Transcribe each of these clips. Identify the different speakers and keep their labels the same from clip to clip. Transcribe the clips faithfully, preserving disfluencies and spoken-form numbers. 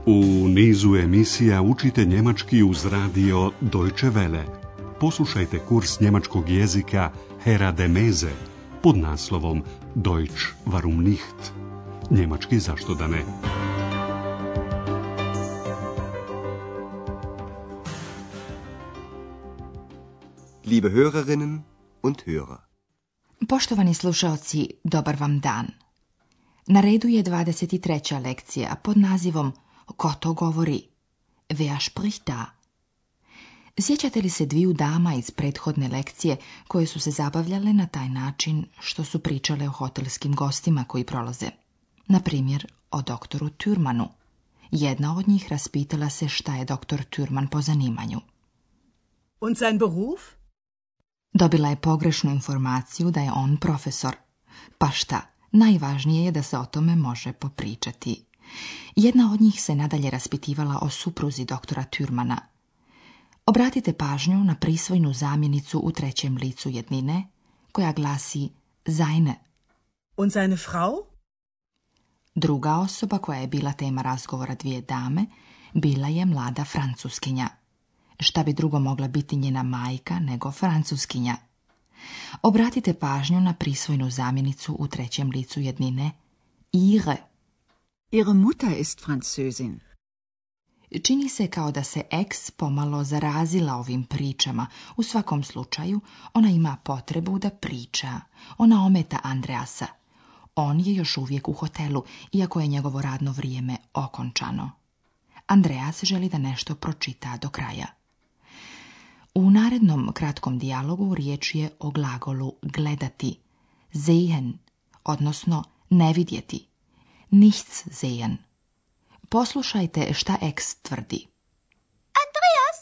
Speaker 1: U nizu emisija učite njemački uz radio Deutsche Welle. Poslušajte kurs njemačkog jezika Hera de Meze pod naslovom Deutsch warum nicht? Njemački zašto da ne?
Speaker 2: Liebe Hörerinnen und Hörer.
Speaker 3: Poštovani slušaoci, dobar vam dan. Na redu je dvadeset treća lekcija pod nazivom Ko to govori? Wer spricht da? Sjećate li se dviju dama iz prethodne lekcije koje su se zabavljale na taj način što su pričale o hotelskim gostima koji prolaze? Na primjer, o doktoru Thürmannu. Jedna od njih raspitala se šta je doktor Thürmann po zanimanju.
Speaker 4: Und sein Beruf?
Speaker 3: Dobila je pogrešnu informaciju da je on profesor. Pa šta, najvažnije je da se o tome može popričati. Jedna od njih se nadalje raspitivala o supruzi doktora Thürmanna. Obratite pažnju na prisvojnu zamjenicu u trećem licu jednine, koja glasi seine.
Speaker 4: Und seine Frau?
Speaker 3: Druga osoba koja je bila tema razgovora dvije dame, bila je mlada Francuskinja. Šta bi drugo mogla biti njena majka nego Francuskinja? Obratite pažnju na prisvojnu zamjenicu u trećem licu jednine, ihre.
Speaker 5: Ihre Mutter ist Französin.
Speaker 3: Čini se kao da se ex pomalo zarazila ovim pričama. U svakom slučaju, ona ima potrebu da priča. Ona ometa Andreasa. On je još uvijek u hotelu, iako je njegovo radno vrijeme okončano. Andreas želi da nešto pročita do kraja. U narednom kratkom dijalogu riječ je o glagolu gledati, sehen, odnosno ne vidjeti, nichts sehen. Poslušajte šta ex tvrdi.
Speaker 6: Andreas,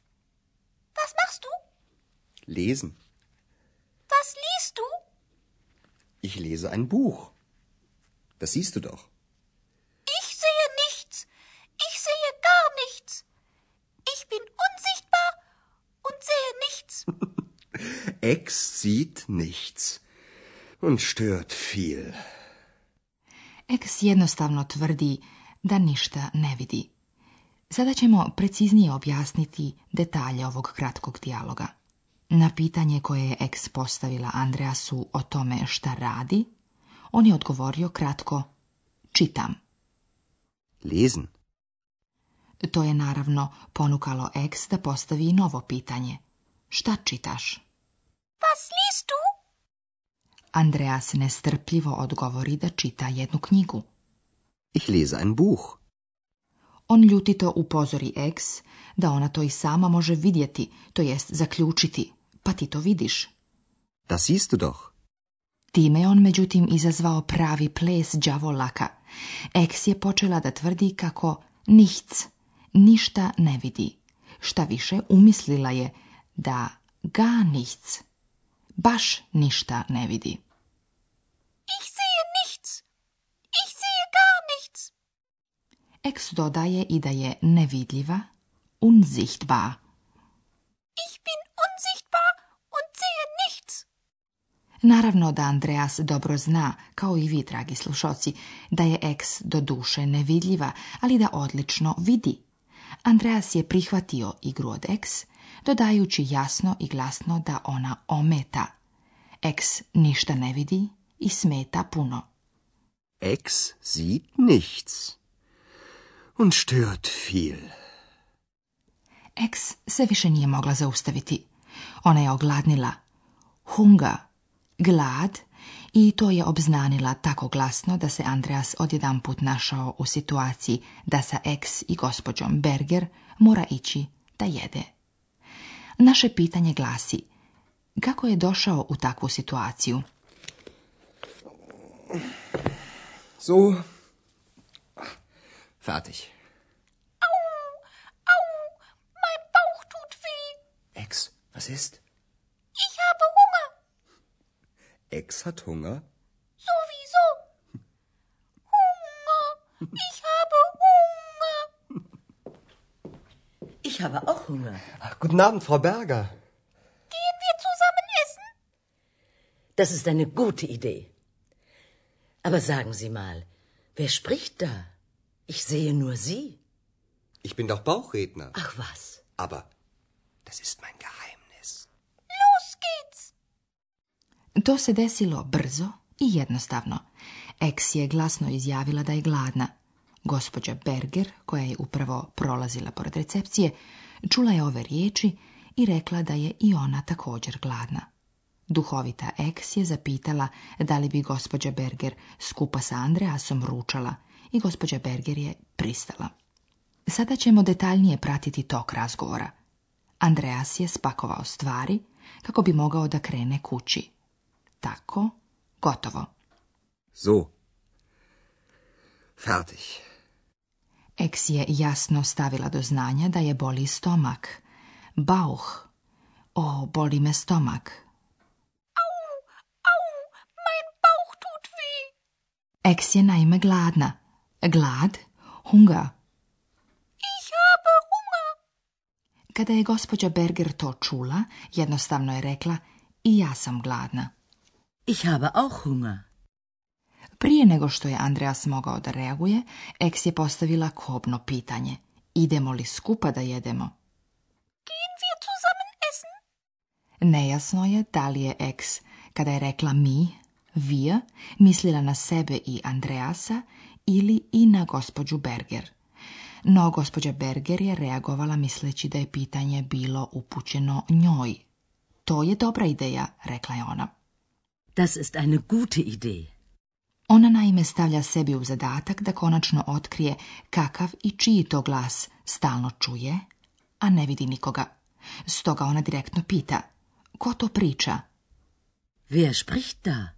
Speaker 6: was machst du?
Speaker 2: Lesen.
Speaker 6: Was liest du?
Speaker 2: Ich lese ein Buch. Das siehst du doch.
Speaker 6: Ich sehe nichts. Ich sehe gar nichts. Ich bin unsichtbar und sehe nichts.
Speaker 2: Ex sieht nichts und stört viel.
Speaker 3: Ex jednostavno tvrdi da ništa ne vidi. Sada ćemo preciznije objasniti detalje ovog kratkog dijaloga. Na pitanje koje je ex postavila Andreasu o tome šta radi, on je odgovorio kratko, čitam.
Speaker 2: Lesen.
Speaker 3: To je naravno ponukalo ex da postavi novo pitanje. Šta čitaš?
Speaker 6: Was liest du?
Speaker 3: Andreas nestrpljivo odgovori da čita jednu knjigu.
Speaker 2: Ich lese ein Buch.
Speaker 3: On ljutito upozori ex da ona to i sama može vidjeti, to jest zaključiti. Pa ti to vidiš.
Speaker 2: Das siehst du doch.
Speaker 3: Time je on međutim izazvao pravi ples đavolaka. Ex je počela da tvrdi kako nichts, ništa ne vidi. Šta više, umislila je da gar nichts, baš ništa ne vidi.
Speaker 6: Ich sehe nichts. Ich sehe gar nichts.
Speaker 3: Ex dodaje i da je nevidljiva, unsichtbar.
Speaker 6: Ich bin unsichtbar und sehe nichts.
Speaker 3: Naravno da Andreas dobro zna, kao i vi, dragi slušoci, da je ex do duše nevidljiva, ali da odlično vidi. Andreas je prihvatio igru od ex, dodajući jasno i glasno da ona ometa. Ex ništa ne vidi i smeta puno.
Speaker 2: Ex sieht nichts und stört viel.
Speaker 3: Ex se više nije mogla zaustaviti. Ona je ogladnila. Hunger, glad, i to je obznanila tako glasno da se Andreas odjedanput našao u situaciji da sa ex i gospođom Berger mora ići da jede. Naše pitanje glasi, kako je došao u takvu situaciju?
Speaker 2: So. Fertig.
Speaker 6: Au, au, mein Bauch tut weh.
Speaker 2: Ex, was ist?
Speaker 6: Ich habe Hunger.
Speaker 2: Ex hat Hunger?
Speaker 6: Sowieso. Hunger. Ich habe Hunger.
Speaker 5: Ich habe auch Hunger.
Speaker 7: Ach, guten Abend, Frau Berger.
Speaker 6: Gehen wir zusammen essen?
Speaker 5: Das ist eine gute Idee. Aber sagen Sie mal, wer spricht da? Ich sehe nur Sie.
Speaker 2: Ich bin doch Bauchredner.
Speaker 5: Ach was.
Speaker 2: Aber das ist mein Geheimnis.
Speaker 6: Los geht's!
Speaker 3: To se desilo brzo i jednostavno. Eks je glasno izjavila da je gladna. Gospođa Berger, koja je upravo prolazila pored recepcije, čula je ove riječi i rekla da je i ona također gladna. Duhovita Eks je zapitala da li bi gospođa Berger skupa sa Andreasom ručala i gospođa Berger je pristala. Sada ćemo detaljnije pratiti tok razgovora. Andreas je spakovao stvari kako bi mogao da krene kući. Tako, gotovo.
Speaker 2: So. Fertig.
Speaker 3: Eks je jasno stavila do znanja da je boli stomak. Bauch. O, boli me stomak.
Speaker 6: Au, au, mein Bauch tut weh.
Speaker 3: Eks je naime gladna. Glad, Hunger.
Speaker 6: Ich habe Hunger.
Speaker 3: Kada je gospođa Berger to čula, jednostavno je rekla i ja sam gladna.
Speaker 5: Ich habe auch Hunger.
Speaker 3: Prije nego što je Andreas mogao da reaguje, Eks je postavila kobno pitanje. Idemo li skupa da jedemo?
Speaker 6: Gehen wir zusammen essen?
Speaker 3: Nejasno je da li je Eks, kada je rekla mi, wir, mislila na sebe i Andreasa ili i na gospođu Berger. No, gospođa Berger je reagovala misleći da je pitanje bilo upućeno njoj. To je dobra ideja, rekla je ona.
Speaker 5: Das ist eine gute Idee.
Speaker 3: Ona naime stavlja sebi u zadatak da konačno otkrije kakav i čiji to glas stalno čuje, a ne vidi nikoga. Stoga ona direktno pita, ko to priča?
Speaker 5: Wer spricht da?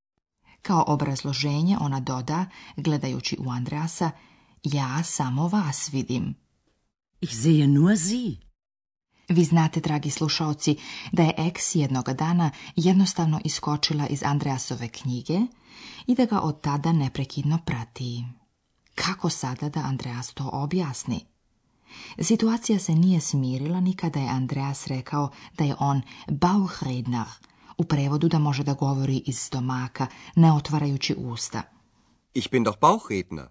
Speaker 3: Kao obrazloženje ona doda, gledajući u Andreasa, ja samo vas vidim.
Speaker 5: Ich sehe nur Sie.
Speaker 3: Vi znate, dragi slušaoci, da je Eks jednoga dana jednostavno iskočila iz Andreasove knjige i da ga od tada neprekidno prati. Kako sada da Andreas to objasni? Situacija se nije smirila ni kada je Andreas rekao da je on Bauchredner, u prevodu da može da govori iz stomaka, ne otvarajući usta.
Speaker 2: Ich bin doch Bauchredner.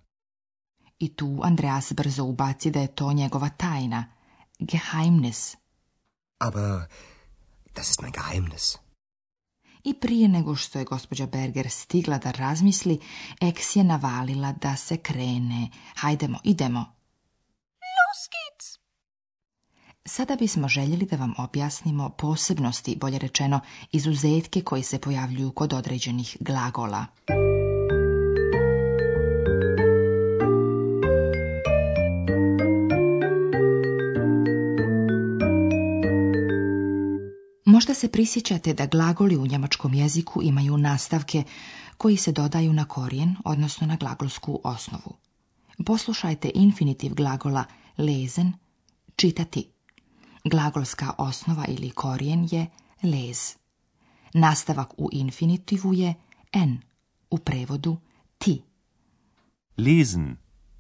Speaker 3: I tu Andreas brzo ubaci da je to njegova tajna, Geheimnis.
Speaker 2: Aber das ist mein Geheimnis.
Speaker 3: I prije nego što je gospođa Berger stigla da razmisli, Eks je navalila da se krene. Hajdemo, idemo.
Speaker 6: Los geht's!
Speaker 3: Sada bismo željeli da vam objasnimo posebnosti, bolje rečeno, izuzetke koji se pojavljuju kod određenih glagola. Možda se prisjećate da glagoli u njemačkom jeziku imaju nastavke koji se dodaju na korijen, odnosno na glagolsku osnovu. Poslušajte infinitiv glagola lesen, čitati. Glagolska osnova ili korijen je les. Nastavak u infinitivu je en, u prevodu ti.
Speaker 7: Lesen.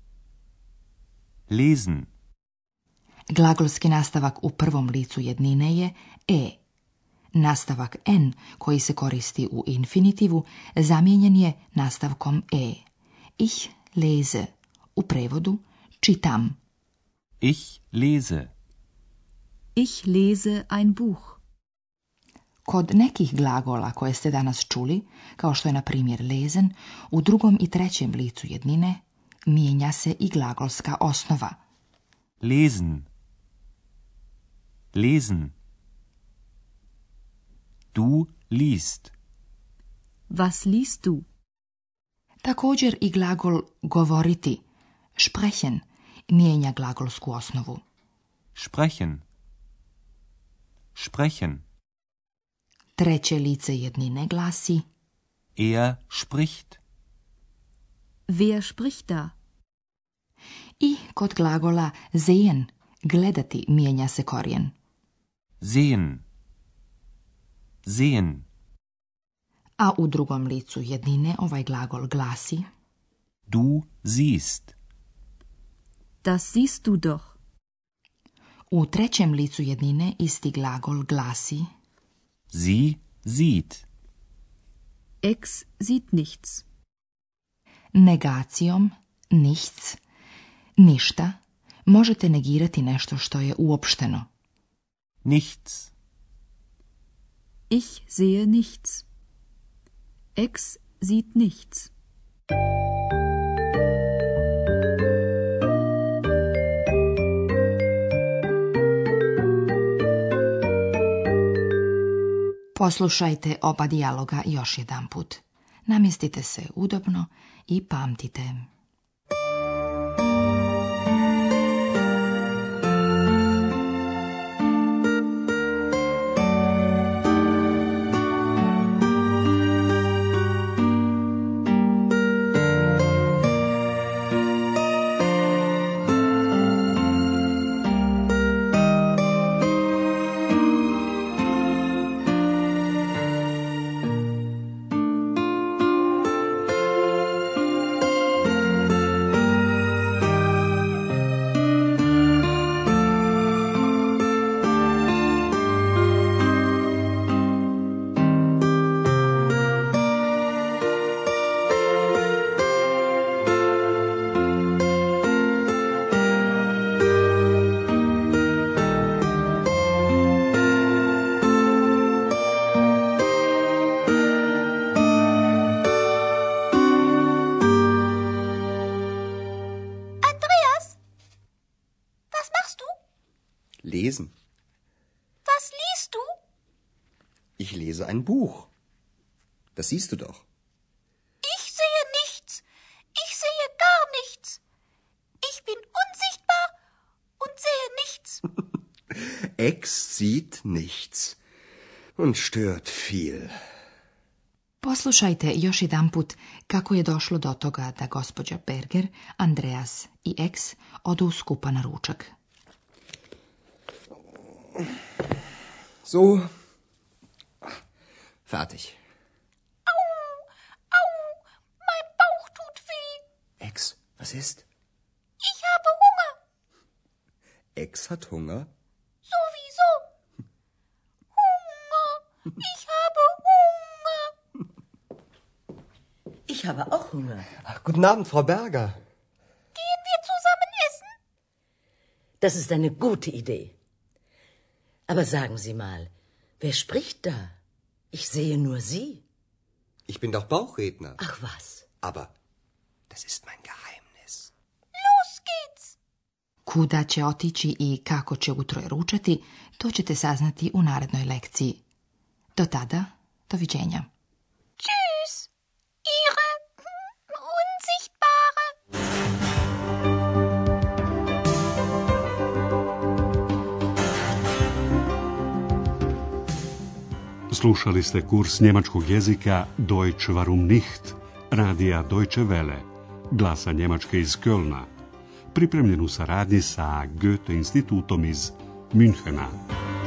Speaker 7: Lesen.
Speaker 3: Glagolski nastavak u prvom licu jednine je e. Nastavak en, koji se koristi u infinitivu, zamijenjen je nastavkom e. Ich lese, u prevodu čitam.
Speaker 7: Ich lese.
Speaker 5: Ich lese ein Buch.
Speaker 3: Kod nekih glagola koje ste danas čuli, kao što je na primjer lesen, u drugom i trećem licu jednine mijenja se i glagolska osnova.
Speaker 7: Lesen. Lesen. Du liest.
Speaker 5: Was liest du?
Speaker 3: Također i glagol govoriti, sprechen, mijenja glagolsku osnovu.
Speaker 7: Sprechen. Sprechen.
Speaker 3: Treće lice jednine glasi
Speaker 7: Er spricht.
Speaker 5: Wer spricht da?
Speaker 3: i kod glagola sehen, gledati, mijenja se korijen.
Speaker 7: Sehen. Sehen.
Speaker 3: A u drugom licu jednine ovaj glagol glasi
Speaker 7: Du siehst.
Speaker 5: Das siehst du doch.
Speaker 3: U trećem licu jednine isti glagol glasi
Speaker 7: Sie sieht.
Speaker 5: Ex sieht nichts.
Speaker 3: negacijom nichts, ništa, možete negirati nešto što je uopšteno.
Speaker 7: Nichts.
Speaker 5: Ich sehe nichts. Ex sieht nichts.
Speaker 3: Poslušajte oba dijaloga još jedan put. Namjestite se udobno i pamtite.
Speaker 2: Lesen.
Speaker 6: Was liest du?
Speaker 2: Ich lese ein Buch. Das siehst du doch.
Speaker 6: Ich sehe nichts. Ich sehe gar nichts. Ich bin unsichtbar und sehe nichts.
Speaker 2: Ex sieht nichts und stört viel.
Speaker 3: Poslušajte još jedanput kako je došlo do toga da gospođa Berger, Andreas i Ex odu skupa na ručak.
Speaker 2: So. Fertig.
Speaker 6: Au, au, mein Bauch tut weh.
Speaker 2: Ex, was ist?
Speaker 6: Ich habe Hunger.
Speaker 2: Ex hat Hunger?
Speaker 6: Sowieso. Hunger. Ich habe Hunger.
Speaker 8: Ich habe auch Hunger.
Speaker 9: Ach, guten Abend, Frau Berger.
Speaker 6: Gehen wir zusammen essen?
Speaker 8: Das ist eine gute Idee. Aber sagen Sie mal, wer spricht da? Ich sehe nur Sie.
Speaker 9: Ich bin doch Bauchredner.
Speaker 8: Ach was.
Speaker 9: Aber das ist mein Geheimnis.
Speaker 6: Los geht's.
Speaker 3: Kuda će otići i kako će utroje ručati, to ćete saznati u narednoj lekciji. Do tada, doviđenja.
Speaker 6: Tschüss, Ihre Unsichtbare.
Speaker 1: Slušali ste kurs njemačkog jezika Deutsch warum nicht, radija Deutsche Welle, glasa Njemačke iz Kölna, pripremljen u saradnji sa Goethe institutom iz Münchena.